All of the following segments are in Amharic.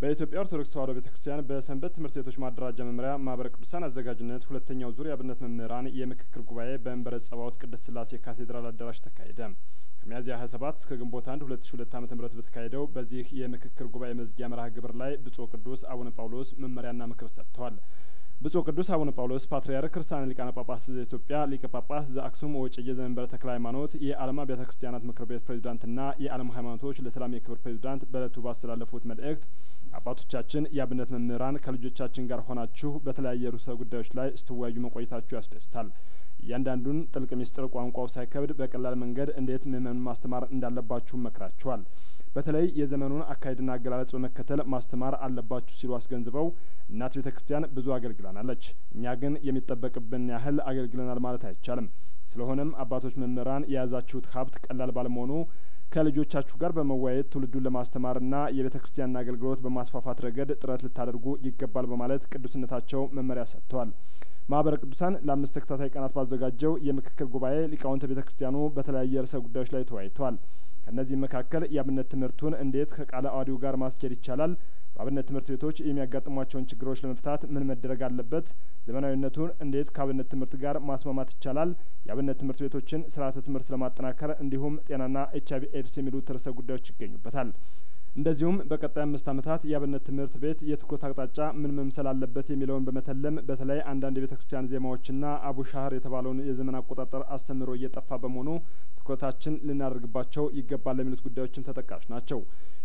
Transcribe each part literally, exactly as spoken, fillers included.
በኢትዮጵያ ኦርቶዶክስ ተዋሕዶ ቤተክርስቲያን በሰንበት ትምህርት ቤቶች ማደራጃ መምሪያ ማህበረ ቅዱሳን አዘጋጅነት ሁለተኛው ዙር የአብነት መምህራን የምክክር ጉባኤ በመንበረ ጸባዖት ቅድስት ሥላሴ ካቴድራል አዳራሽ ተካሄደ። ከሚያዝያ ሀያ ሰባት እስከ ግንቦት አንድ ሁለት ሺ ሁለት ዓመተ ምህረት በተካሄደው በዚህ የምክክር ጉባኤ መዝጊያ መርሃ ግብር ላይ ብፁዕ ቅዱስ አቡነ ጳውሎስ መመሪያና ምክር ሰጥተዋል። ብፁዕ ቅዱስ አቡነ ጳውሎስ ፓትርያርክ ርዕሰ ሊቃነ ጳጳሳት ዘኢትዮጵያ ሊቀ ጳጳስ ዘአክሱም ወዕጨጌ ዘመንበረ ተክለ ሃይማኖት የዓለም አብያተ ክርስቲያናት ምክር ቤት ፕሬዝዳንትና የዓለም ሃይማኖቶች ለሰላም የክብር ፕሬዝዳንት በዕለቱ ባስተላለፉት መልእክት አባቶቻችን የአብነት መምህራን ከልጆቻችን ጋር ሆናችሁ በተለያየ ርዕሰ ጉዳዮች ላይ ስትወያዩ መቆየታችሁ ያስደስታል። እያንዳንዱን ጥልቅ ሚስጥር ቋንቋው ሳይከብድ በቀላል መንገድ እንዴት ምእመኑን ማስተማር እንዳለባችሁ መክራችኋል። በተለይ የዘመኑን አካሄድና አገላለጽ በመከተል ማስተማር አለባችሁ ሲሉ አስገንዝበው እናት ቤተ ክርስቲያን ብዙ አገልግላናለች፣ እኛ ግን የሚጠበቅብን ያህል አገልግለናል ማለት አይቻልም። ስለሆነም አባቶች መምህራን የያዛችሁት ሀብት ቀላል ባለመሆኑ ከልጆቻችሁ ጋር በመወያየት ትውልዱን ለማስተማርና የቤተ ክርስቲያንን አገልግሎት በማስፋፋት ረገድ ጥረት ልታደርጉ ይገባል በማለት ቅዱስነታቸው መመሪያ ሰጥተዋል። ማህበረ ቅዱሳን ለአምስት ተከታታይ ቀናት ባዘጋጀው የምክክር ጉባኤ ሊቃውንተ ቤተ ክርስቲያኑ በተለያየ ርዕሰ ጉዳዮች ላይ ተወያይተዋል። ከእነዚህም መካከል የአብነት ትምህርቱን እንዴት ከቃለ ዓዋዲው ጋር ማስኬድ ይቻላል፣ በአብነት ትምህርት ቤቶች የሚያጋጥሟቸውን ችግሮች ለመፍታት ምን መደረግ አለበት፣ ዘመናዊነቱን እንዴት ከአብነት ትምህርት ጋር ማስማማት ይቻላል፣ የአብነት ትምህርት ቤቶችን ስርዓተ ትምህርት ለማጠናከር እንዲሁም ጤናና ኤች አይ ቪ ኤድስ የሚሉት ርዕሰ ጉዳዮች ይገኙበታል። እንደዚሁም በቀጣይ አምስት ዓመታት የአብነት ትምህርት ቤት የትኩረት አቅጣጫ ምን መምሰል አለበት የሚለውን በመተለም በተለይ አንዳንድ የቤተ ክርስቲያን ዜማዎችና አቡሻህር የተባለውን የዘመን አቆጣጠር አስተምህሮ እየጠፋ በመሆኑ ትኩረታችን ልናደርግባቸው ይገባል ለሚሉት ጉዳዮችም ተጠቃሽ ናቸው።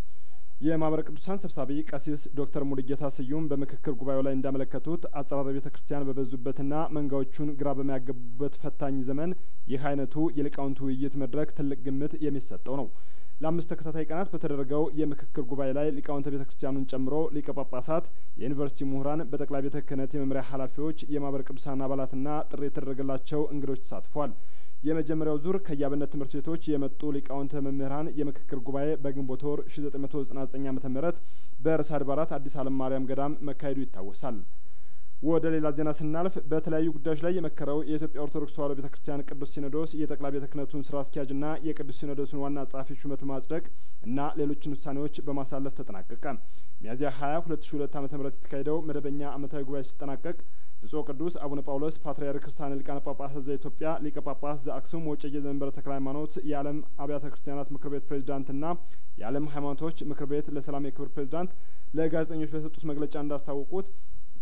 የማህበረ ቅዱሳን ሰብሳቢ ቀሲስ ዶክተር ሙሉጌታ ስዩም በምክክር ጉባኤው ላይ እንዳመለከቱት አጸራረ ቤተ ክርስቲያን በበዙበትና መንጋዎቹን ግራ በሚያገቡበት ፈታኝ ዘመን ይህ አይነቱ የሊቃውንቱ ውይይት መድረክ ትልቅ ግምት የሚሰጠው ነው። ለአምስት ተከታታይ ቀናት በተደረገው የምክክር ጉባኤ ላይ ሊቃውንተ ቤተ ክርስቲያኑን ጨምሮ ሊቀ ጳጳሳት፣ የዩኒቨርሲቲ ምሁራን፣ በጠቅላይ ቤተ ክህነት የመምሪያ ኃላፊዎች፣ የማህበረ ቅዱሳን አባላትና ጥሪ የተደረገላቸው እንግዶች ተሳትፏል። የመጀመሪያው ዙር ከየአብነት ትምህርት ቤቶች የመጡ ሊቃውንተ መምህራን የምክክር ጉባኤ በግንቦት ወር ሺ ዘጠኝ መቶ ዘጠና ዘጠኝ ዓመተ ምህረት በርዕሰ አድባራት አዲስ ዓለም ማርያም ገዳም መካሄዱ ይታወሳል። ወደ ሌላ ዜና ስናልፍ በተለያዩ ጉዳዮች ላይ የመከረው የኢትዮጵያ ኦርቶዶክስ ተዋሕዶ ቤተክርስቲያን ቅዱስ ሲኖዶስ የጠቅላይ ቤተ ክህነቱን ስራ አስኪያጅና የቅዱስ ሲኖዶሱን ዋና ጸሐፊ ሹመት ማጽደቅ እና ሌሎችን ውሳኔዎች በማሳለፍ ተጠናቀቀ። ሚያዝያ ሀያ ሁለት ሺ ሁለት ዓመተ ምህረት የተካሄደው መደበኛ ዓመታዊ ጉባኤ ሲጠናቀቅ ብፁዕ ቅዱስ አቡነ ጳውሎስ ፓትርያርክ ርዕሰ ሊቃነ ጳጳሳት ዘኢትዮጵያ ሊቀ ጳጳስ ዘአክሱም ወዕጨጌ ዘመንበረ ተክለ ሃይማኖት የዓለም አብያተ ክርስቲያናት ምክር ቤት ፕሬዝዳንትና የዓለም ሃይማኖቶች ምክር ቤት ለሰላም የክብር ፕሬዝዳንት ለጋዜጠኞች በሰጡት መግለጫ እንዳስታወቁት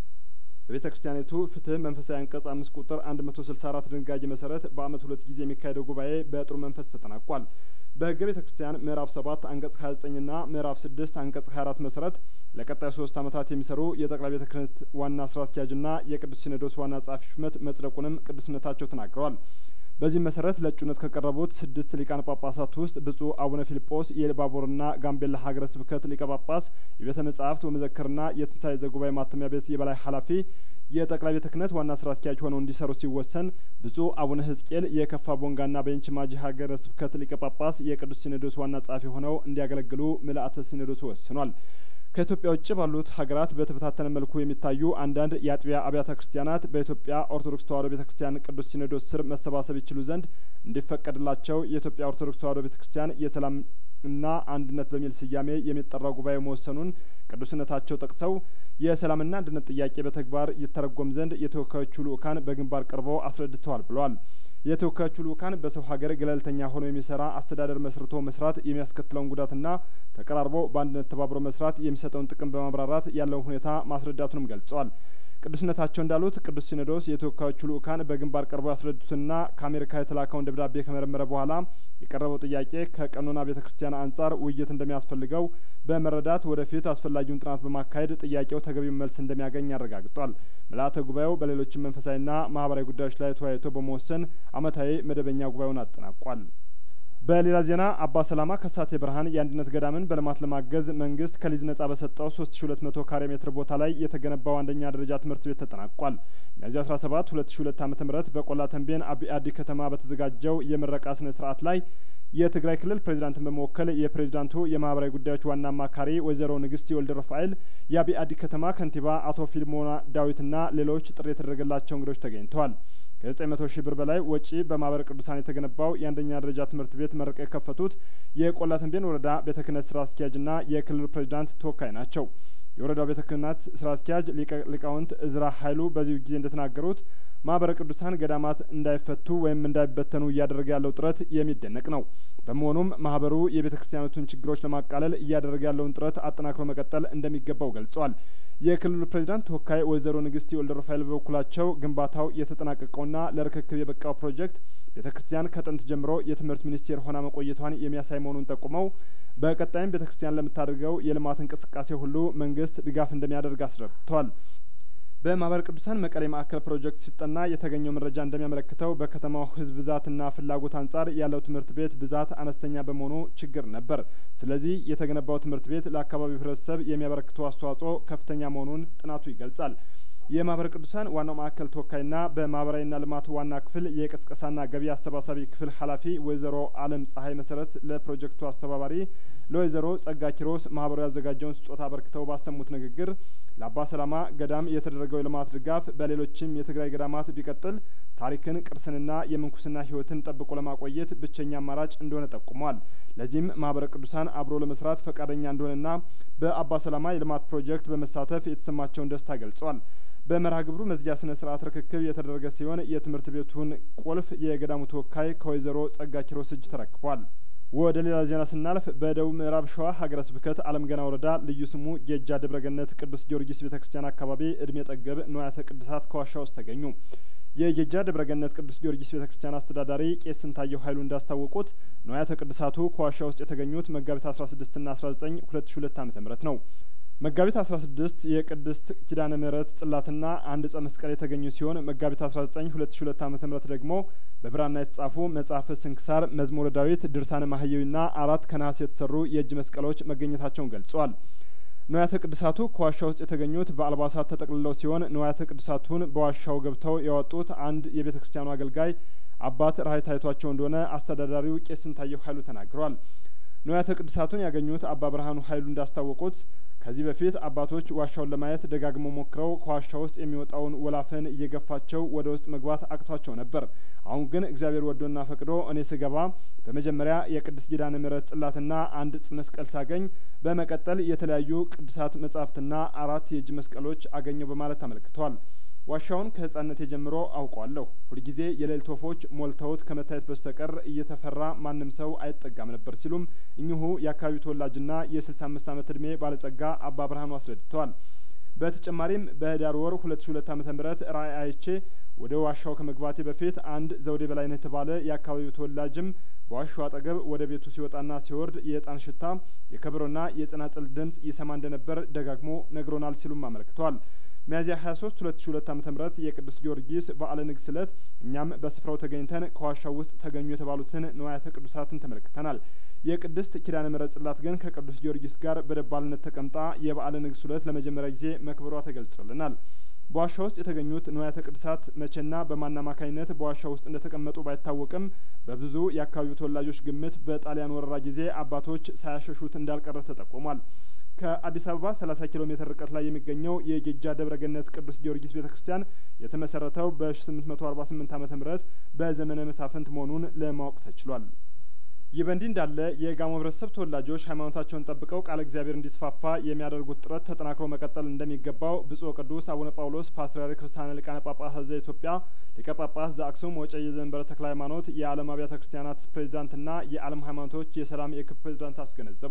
በቤተ ክርስቲያኒቱ ፍትህ መንፈሳዊ አንቀጽ አምስት ቁጥር አንድ መቶ ስልሳ አራት ድንጋጌ መሰረት በአመት ሁለት ጊዜ የሚካሄደው ጉባኤ በጥሩ መንፈስ ተጠናቋል። በሕገ ቤተ ክርስቲያን ምዕራፍ ሰባት አንቀጽ ሀያ ዘጠኝ ና ምዕራፍ ስድስት አንቀጽ ሀያ አራት መሰረት ለቀጣይ ሶስት ዓመታት የሚሰሩ የጠቅላይ ቤተ ክህነት ዋና ስራ አስኪያጅና የቅዱስ ሲኖዶስ ዋና ጸሐፊ ሹመት መጽደቁንም ቅዱስነታቸው ተናግረዋል። በዚህ መሰረት ለእጩነት ከቀረቡት ስድስት ሊቃነ ጳጳሳት ውስጥ ብፁዕ አቡነ ፊልጶስ የኢሉባቦርና ጋምቤላ ሀገረ ስብከት ሊቀ ጳጳስ፣ የቤተ መጻሕፍት ወመዘክርና የትንሣኤ ዘጉባኤ ማተሚያ ቤት የበላይ ኃላፊ፣ የጠቅላይ ቤተ ክህነት ዋና ስራ አስኪያጅ ሆነው እንዲሰሩ ሲወሰን ብፁዕ አቡነ ሕዝቅኤል የከፋ ቦንጋና ቤንች ማጂ ሀገረ ስብከት ሊቀ ጳጳስ የቅዱስ ሲኖዶስ ዋና ጸሐፊ ሆነው እንዲያገለግሉ ምልአተ ሲኖዶሱ ወስኗል። ከኢትዮጵያ ውጭ ባሉት ሀገራት በተበታተነ መልኩ የሚታዩ አንዳንድ የአጥቢያ አብያተ ክርስቲያናት በኢትዮጵያ ኦርቶዶክስ ተዋሕዶ ቤተክርስቲያን ቅዱስ ሲኖዶስ ስር መሰባሰብ ይችሉ ዘንድ እንዲፈቀድላቸው የኢትዮጵያ ኦርቶዶክስ ተዋሕዶ ቤተክርስቲያን የሰላም እና አንድነት በሚል ስያሜ የሚጠራው ጉባኤ መወሰኑን ቅዱስነታቸው ጠቅሰው የሰላምና አንድነት ጥያቄ በተግባር ይተረጎም ዘንድ የተወካዮቹ ልኡካን በግንባር ቀርበው አስረድተዋል ብለዋል። የተወካዮቹ ልኡካን በሰው ሀገር ገለልተኛ ሆኖ የሚሰራ አስተዳደር መስርቶ መስራት የሚያስከትለውን ጉዳትና ተቀራርቦ በአንድነት ተባብሮ መስራት የሚሰጠውን ጥቅም በማብራራት ያለውን ሁኔታ ማስረዳቱንም ገልጸዋል። ቅዱስነታቸው እንዳሉት ቅዱስ ሲኖዶስ የተወካዮቹ ልኡካን በግንባር ቀርበው ያስረዱትና ከአሜሪካ የተላከውን ደብዳቤ ከመረመረ በኋላ የቀረበው ጥያቄ ከቀኖና ቤተ ክርስቲያን አንጻር ውይይት እንደሚያስፈልገው በመረዳት ወደፊት አስፈላጊውን ጥናት በማካሄድ ጥያቄው ተገቢውን መልስ እንደሚያገኝ አረጋግጧል። ምልአተ ጉባኤው በሌሎችም መንፈሳዊና ማህበራዊ ጉዳዮች ላይ ተወያይቶ በመወሰን ዓመታዊ መደበኛ ጉባኤውን አጠናቋል። በሌላ ዜና አባ ሰላማ ከሳቴ ብርሃን የአንድነት ገዳምን በልማት ለማገዝ መንግስት ከሊዝ ነጻ በሰጠው ሶስት ሺ ሁለት መቶ ካሬ ሜትር ቦታ ላይ የተገነባው አንደኛ ደረጃ ትምህርት ቤት ተጠናቋል። ሚያዝያ አስራ ሰባት ሁለት ሺ ሁለት ዓመተ ምህረት በቆላ ተንቤን አቢ አዲ ከተማ በተዘጋጀው የምረቃ ስነ ስርዓት ላይ የትግራይ ክልል ፕሬዝዳንትን በመወከል የፕሬዝዳንቱ የማህበራዊ ጉዳዮች ዋና አማካሪ ወይዘሮ ንግስቲ ወልደ ረፋኤል፣ የአቢ አዲ ከተማ ከንቲባ አቶ ፊልሞና ዳዊትና ሌሎች ጥሪ የተደረገላቸው እንግዶች ተገኝተዋል። ከዘጠኝ መቶ ሺህ ብር በላይ ወጪ በማህበረ ቅዱሳን የተገነባው የአንደኛ ደረጃ ትምህርት ቤት መርቀው የከፈቱት የቆላ ተንቤን ወረዳ ቤተ ክህነት ስራ አስኪያጅና የክልል ፕሬዝዳንት ተወካይ ናቸው። የወረዳው ቤተ ክህነት ስራ አስኪያጅ ሊቃውንት እዝራ ኃይሉ በዚህ ጊዜ እንደተናገሩት ማህበረ ቅዱሳን ገዳማት እንዳይፈቱ ወይም እንዳይበተኑ እያደረገ ያለው ጥረት የሚደነቅ ነው። በመሆኑም ማህበሩ የቤተ ክርስቲያኖቱን ችግሮች ለማቃለል እያደረገ ያለውን ጥረት አጠናክሮ መቀጠል እንደሚገባው ገልጿል። የክልሉ ፕሬዝዳንት ተወካይ ወይዘሮ ንግስቲ ወልደ ሩፋኤል በበኩላቸው ግንባታው የተጠናቀቀውና ለርክክብ የበቃው ፕሮጀክት ቤተ ክርስቲያን ከጥንት ጀምሮ የትምህርት ሚኒስቴር ሆና መቆየቷን የሚያሳይ መሆኑን ጠቁመው በቀጣይም ቤተ ክርስቲያን ለምታደርገው የልማት እንቅስቃሴ ሁሉ መንግስት ድጋፍ እንደሚያደርግ አስረድተዋል። በማህበረ ቅዱሳን መቀሌ ማዕከል ፕሮጀክት ሲጠና የተገኘው መረጃ እንደሚያመለክተው በከተማው ህዝብ ብዛትና ፍላጎት አንጻር ያለው ትምህርት ቤት ብዛት አነስተኛ በመሆኑ ችግር ነበር። ስለዚህ የተገነባው ትምህርት ቤት ለአካባቢው ህብረተሰብ የሚያበረክተው አስተዋጽኦ ከፍተኛ መሆኑን ጥናቱ ይገልጻል። የማህበረ ቅዱሳን ዋናው ማዕከል ተወካይና በማህበራዊና ልማት ዋና ክፍል የቅስቀሳና ገቢ አሰባሳቢ ክፍል ኃላፊ ወይዘሮ አለም ፀሐይ መሰረት ለፕሮጀክቱ አስተባባሪ ለወይዘሮ ጸጋ ኪሮስ ማህበሩ ያዘጋጀውን ስጦታ አበርክተው ባሰሙት ንግግር ለአባ ሰላማ ገዳም የተደረገው የልማት ድጋፍ በሌሎችም የትግራይ ገዳማት ቢቀጥል ታሪክን ቅርስንና የምንኩስና ህይወትን ጠብቆ ለማቆየት ብቸኛ አማራጭ እንደሆነ ጠቁመዋል። ለዚህም ማህበረ ቅዱሳን አብሮ ለመስራት ፈቃደኛ እንደሆነና በአባ ሰላማ የልማት ፕሮጀክት በመሳተፍ የተሰማቸውን ደስታ ገልጸዋል። በመርሃ ግብሩ መዝጊያ ስነ ስርዓት ርክክብ የተደረገ ሲሆን የትምህርት ቤቱን ቁልፍ የገዳሙ ተወካይ ከወይዘሮ ጸጋ ኪሮስ እጅ ተረክቧል። ወደ ሌላ ዜና ስናልፍ በደቡብ ምዕራብ ሸዋ ሀገረ ስብከት አለም ገና ወረዳ ልዩ ስሙ ጌጃ ደብረገነት ቅዱስ ጊዮርጊስ ቤተክርስቲያን አካባቢ እድሜ ጠገብ ንዋያተ ቅድሳት ከዋሻ ውስጥ ተገኙ። የጌጃ ደብረገነት ቅዱስ ጊዮርጊስ ቤተክርስቲያን አስተዳዳሪ ቄስ ስንታየው ኃይሉ እንዳስታወቁት ንዋያተ ቅድሳቱ ከዋሻ ውስጥ የተገኙት መጋቢት አስራ ስድስት ና አስራ ዘጠኝ ሁለት ሺ ሁለት ዓመተ ምህረት ነው። መጋቢት አስራ ስድስት የቅድስት ኪዳነ ምህረት ጽላትና አንድ ዕጸ መስቀል የተገኙ ሲሆን መጋቢት አስራ ዘጠኝ ሁለት ሺ ሁለት ዓመተ ምህረት ደግሞ በብራና የተጻፉ መጽሐፈ ስንክሳር፣ መዝሙረ ዳዊት፣ ድርሳነ ማህየዊና አራት ከነሐስ የተሰሩ የእጅ መስቀሎች መገኘታቸውን ገልጸዋል። ንዋያተ ቅድሳቱ ከዋሻ ውስጥ የተገኙት በአልባሳት ተጠቅልለው ሲሆን ንዋያተ ቅድሳቱን በዋሻው ገብተው ያወጡት አንድ የቤተ ክርስቲያኑ አገልጋይ አባት ራእይ ታይቷቸው እንደሆነ አስተዳዳሪው ቄስ ስንታየው ኃይሉ ተናግረዋል። ንዋያተ ቅድሳቱን ያገኙት አባ ብርሃኑ ኃይሉ እንዳስታወቁት ከዚህ በፊት አባቶች ዋሻውን ለማየት ደጋግመው ሞክረው ከዋሻ ውስጥ የሚወጣውን ወላፈን እየገፋቸው ወደ ውስጥ መግባት አቅቷቸው ነበር። አሁን ግን እግዚአብሔር ወዶና ፈቅዶ እኔ ስገባ በመጀመሪያ የቅድስት ኪዳነ ምህረት ጽላትና አንድ ዕጸ መስቀል ሳገኝ በመቀጠል የተለያዩ ቅዱሳት መጻሕፍትና አራት የእጅ መስቀሎች አገኘው በማለት አመልክተዋል። ዋሻውን ከህጻንነቴ ጀምሮ አውቀዋለሁ። ሁልጊዜ የሌሊት ወፎች ሞልተውት ከመታየት በስተቀር እየተፈራ ማንም ሰው አይጠጋም ነበር ሲሉም እኚሁ የአካባቢው ተወላጅና የስልሳ አምስት ዓመት ዕድሜ ባለጸጋ አባ ብርሃኑ አስረድተዋል። በተጨማሪም በህዳር ወር ሁለት ሺ ሁለት ዓመተ ምህረት ራእይ አይቼ ወደ ዋሻው ከመግባቴ በፊት አንድ ዘውዴ በላይነህ የተባለ የአካባቢው ተወላጅም በዋሻው አጠገብ ወደ ቤቱ ሲወጣና ሲወርድ የዕጣን ሽታ፣ የከበሮና የጸናጽል ድምጽ ይሰማ እንደነበር ደጋግሞ ነግሮናል ሲሉም አመልክተዋል። ሚያዝያ ሀያ ሶስት ሁለት ሺ ሁለት ዓመተ ምህረት የቅዱስ ጊዮርጊስ በዓለ ንግስ ዕለት እኛም በስፍራው ተገኝተን ከዋሻው ውስጥ ተገኙ የተባሉትን ንዋያተ ቅዱሳትን ተመልክተናል። የቅድስት ኪዳነ ምህረት ጽላት ግን ከቅዱስ ጊዮርጊስ ጋር በደባልነት ተቀምጣ የበዓለ ንግስ ዕለት ለመጀመሪያ ጊዜ መክበሯ ተገልጾልናል። በዋሻ ውስጥ የተገኙት ንዋያተ ቅዱሳት መቼና በማን አማካኝነት በዋሻ ውስጥ እንደተቀመጡ ባይታወቅም በብዙ የአካባቢው ተወላጆች ግምት በጣሊያን ወረራ ጊዜ አባቶች ሳያሸሹት እንዳልቀረ ተጠቁሟል። ከአዲስ አበባ ሰላሳ ኪሎ ሜትር ርቀት ላይ የሚገኘው የጌጃ ደብረገነት ቅዱስ ጊዮርጊስ ቤተክርስቲያን የተመሰረተው በስምንት መቶ አርባ ስምንት ዓመተ ምህረት በዘመነ መሳፍንት መሆኑን ለማወቅ ተችሏል። ይህ በእንዲህ እንዳለ የጋሞ ህብረተሰብ ተወላጆች ሃይማኖታቸውን ጠብቀው ቃለ እግዚአብሔር እንዲስፋፋ የሚያደርጉት ጥረት ተጠናክሮ መቀጠል እንደሚገባው ብጹዕ ቅዱስ አቡነ ጳውሎስ ፓትርያርክ ርዕሰ ሊቃነ ጳጳሳት ዘኢትዮጵያ ሊቀ ጳጳስ ዘአክሱም ወዕጨጌ ዘመንበረ ተክለ ሃይማኖት የዓለም አብያተ ክርስቲያናት ፕሬዚዳንትና የዓለም ሃይማኖቶች የሰላም የክብ ፕሬዚዳንት አስገነዘቡ።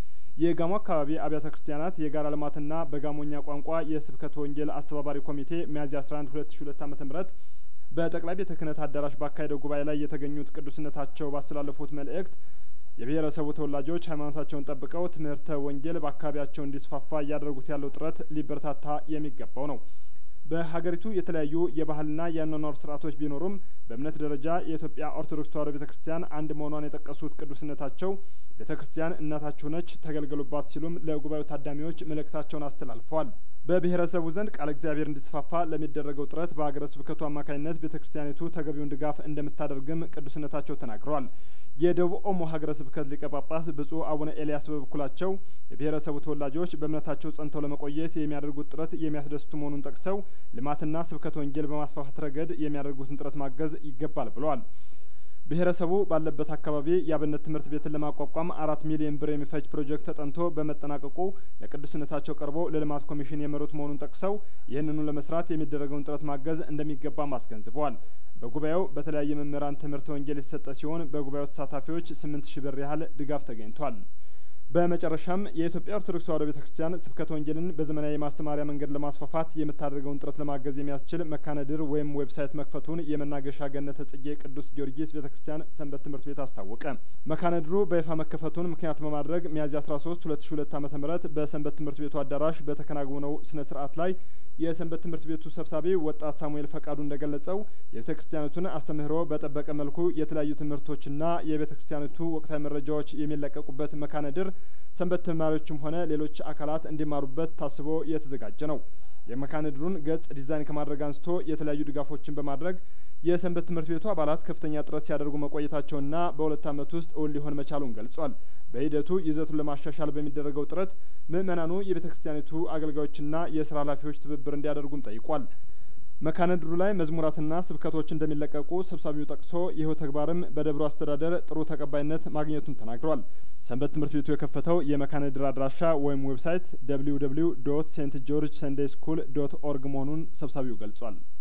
የጋሞ አካባቢ አብያተ ክርስቲያናት የጋራ ልማትና በጋሞኛ ቋንቋ የስብከተ ወንጌል አስተባባሪ ኮሚቴ ሚያዝያ አስራ አንድ ሁለት ሺ ሁለት ዓመተ ምህረት በጠቅላይ ቤተ ክህነት አዳራሽ ባካሄደው ጉባኤ ላይ የተገኙት ቅዱስነታቸው ባስተላለፉት መልእክት የብሔረሰቡ ተወላጆች ሃይማኖታቸውን ጠብቀው ትምህርተ ወንጌል በአካባቢያቸው እንዲስፋፋ እያደረጉት ያለው ጥረት ሊበረታታ የሚገባው ነው። በሀገሪቱ የተለያዩ የባህልና የአኗኗር ስርዓቶች ቢኖሩም በእምነት ደረጃ የኢትዮጵያ ኦርቶዶክስ ተዋሕዶ ቤተክርስቲያን አንድ መሆኗን የጠቀሱት ቅዱስነታቸው ቤተክርስቲያን እናታችሁ ነች፣ ተገልገሉባት ሲሉም ለጉባኤው ታዳሚዎች መልእክታቸውን አስተላልፈዋል። በብሔረሰቡ ዘንድ ቃለ እግዚአብሔር እንዲስፋፋ ለሚደረገው ጥረት በሀገረ ስብከቱ አማካኝነት ቤተክርስቲያኒቱ ተገቢውን ድጋፍ እንደምታደርግም ቅዱስነታቸው ተናግረዋል። የደቡብ ኦሞ ሀገረ ስብከት ሊቀ ጳጳስ ብጹዕ አቡነ ኤልያስ በበኩላቸው የብሔረሰቡ ተወላጆች በእምነታቸው ጸንተው ለመቆየት የሚያደርጉት ጥረት የሚያስደስቱ መሆኑን ጠቅሰው ልማትና ስብከተ ወንጌል በማስፋፋት ረገድ የሚያደርጉትን ጥረት ማገዝ ይገባል ብለዋል። ብሔረሰቡ ባለበት አካባቢ የአብነት ትምህርት ቤትን ለማቋቋም አራት ሚሊዮን ብር የሚፈጅ ፕሮጀክት ተጠንቶ በመጠናቀቁ ለቅዱስነታቸው ቀርቦ ለልማት ኮሚሽን የመሩት መሆኑን ጠቅሰው ይህንኑ ለመስራት የሚደረገውን ጥረት ማገዝ እንደሚገባም አስገንዝበዋል። በጉባኤው በተለያየ መምህራን ትምህርት ወንጌል የተሰጠ ሲሆን በጉባኤው ተሳታፊዎች ስምንት ሺህ ብር ያህል ድጋፍ ተገኝቷል። በመጨረሻም የኢትዮጵያ ኦርቶዶክስ ተዋሕዶ ቤተክርስቲያን ስብከተ ወንጌልን በዘመናዊ ማስተማሪያ መንገድ ለማስፋፋት የምታደርገውን ጥረት ለማገዝ የሚያስችል መካነ ድር ወይም ዌብሳይት መክፈቱን የመናገሻ ገነተ ጽጌ ቅዱስ ጊዮርጊስ ቤተክርስቲያን ሰንበት ትምህርት ቤት አስታወቀ። መካነ ድሩ በይፋ መከፈቱን ምክንያት በማድረግ ሚያዝያ አስራ ሶስት ሁለት ሺ ሁለት ዓመተ ምህረት በሰንበት ትምህርት ቤቱ አዳራሽ በተከናወነው ስነ ስርዓት ላይ የሰንበት ትምህርት ቤቱ ሰብሳቢ ወጣት ሳሙኤል ፈቃዱ እንደገለጸው የቤተክርስቲያኒቱን አስተምህሮ በጠበቀ መልኩ የተለያዩ ትምህርቶችና የቤተክርስቲያኒቱ ወቅታዊ መረጃዎች የሚለቀቁበት መካነ ድር ሰንበት ተማሪዎችም ሆነ ሌሎች አካላት እንዲማሩበት ታስቦ የተዘጋጀ ነው። የመካነ ድሩን ገጽ ዲዛይን ከማድረግ አንስቶ የተለያዩ ድጋፎችን በማድረግ የሰንበት ትምህርት ቤቱ አባላት ከፍተኛ ጥረት ሲያደርጉ መቆየታቸውና በሁለት ዓመት ውስጥ እውን ሊሆን መቻሉን ገልጿል። በሂደቱ ይዘቱን ለማሻሻል በሚደረገው ጥረት ምእመናኑ የቤተክርስቲያኒቱ አገልጋዮችና የስራ ኃላፊዎች ትብብር እንዲያደርጉም ጠይቋል። መካነ ድሩ ላይ መዝሙራትና ስብከቶች እንደሚለቀቁ ሰብሳቢው ጠቅሶ ይኸው ተግባርም በደብሩ አስተዳደር ጥሩ ተቀባይነት ማግኘቱን ተናግሯል። ሰንበት ትምህርት ቤቱ የከፈተው የመካነ ድር አድራሻ ወይም ዌብሳይት ደብሊው ደብሊው ዶት ሴንት ጆርጅ ሰንዴይ ስኩል ዶት ኦርግ መሆኑን ሰብሳቢው ገልጿል።